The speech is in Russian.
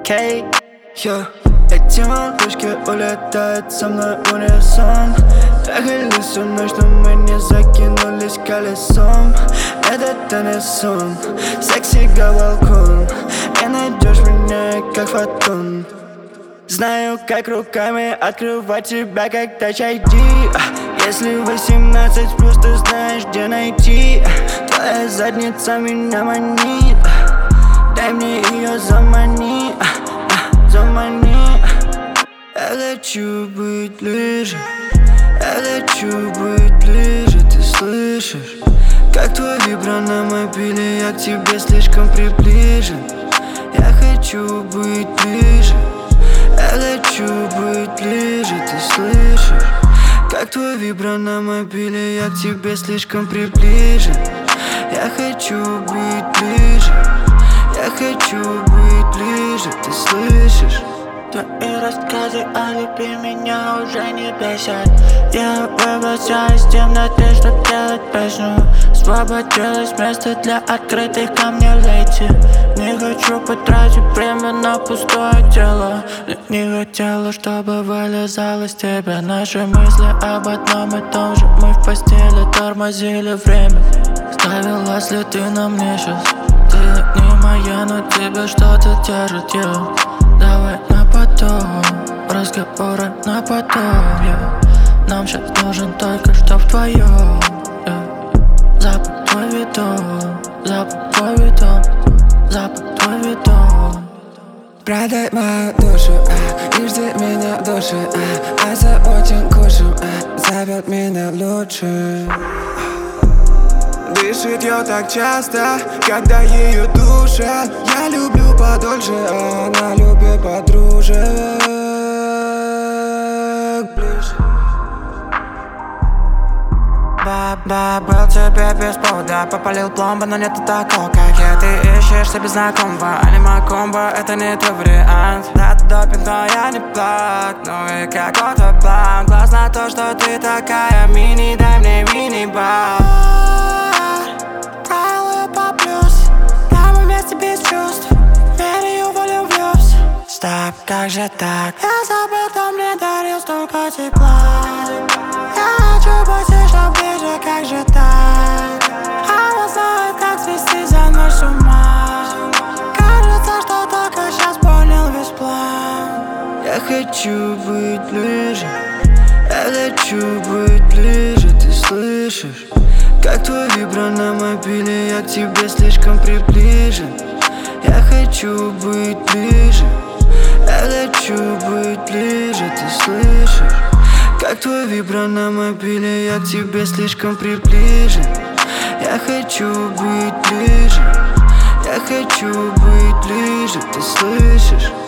окей. Эти малышки улетают со мной в унисон. Ехали всю ночь, но мы не закинулись колесом. Это не сон, секси балкон. И найдешь меня как фотон. Знаю, как руками открывать тебя, как Touch ID. Если 18 плюс, ты знаешь, где найти. Твоя задница меня манит. Дай мне ее замани, замани. Я хочу быть ближе, я хочу быть ближе. Ты слышишь, как твой вибро на мобиле, я к тебе слишком приближен. Я хочу быть ближе, я хочу быть ближе. Ты слышишь, как твой вибро на мобиле, я к тебе слишком приближен. Я хочу быть ближе, я хочу быть ближе. Ты слышишь? Твои рассказы о любви меня уже не бесят. Я выбрался из темноты, чтоб делать песню. Освободилось место для открытых ко мне лети. Не хочу потратить время на пустое тело. Не хотела, чтобы вылезал из тебя. Наши мысли об одном и том же. Мы в постели тормозили время. Ставила следы на мне сейчас. Ты не моя, но тебя что-то держит, Давай на потом, разговоры на потом, Нам сейчас нужен только что вдвоем, Запах твой видом, запах твой видом, запах твой видом. Продай мою душу, и жди меня в душе, а за очень кушем, зовет меня лучше. Дышит ее так часто, когда ее душат. Я люблю подольше, а она любит подружек. Был тебе без повода, попалил пломбы, но нет такого, как я. Ты ищешь себе знакомого, аниме-комбо, это не твой вариант. Да, ты допинг, но я не плат, ну и какой-то план. Классно то, что ты такая мини, дай мне мини-бал. Стоп, как же так? Я забыл, кто мне дарил столько тепла. Я хочу быть слишком ближе, как же так? Она знает, как свести за ночь с ума. Кажется, что только сейчас понял весь план. Я хочу быть ближе, я хочу быть ближе. Ты слышишь, как твой вибро на мобиле, я к тебе слишком приближен. Я хочу быть ближе, я хочу быть ближе. Ты слышишь, как твой вибро на мобиле, я к тебе слишком приближен. Я хочу быть ближе, я хочу быть ближе. Ты слышишь?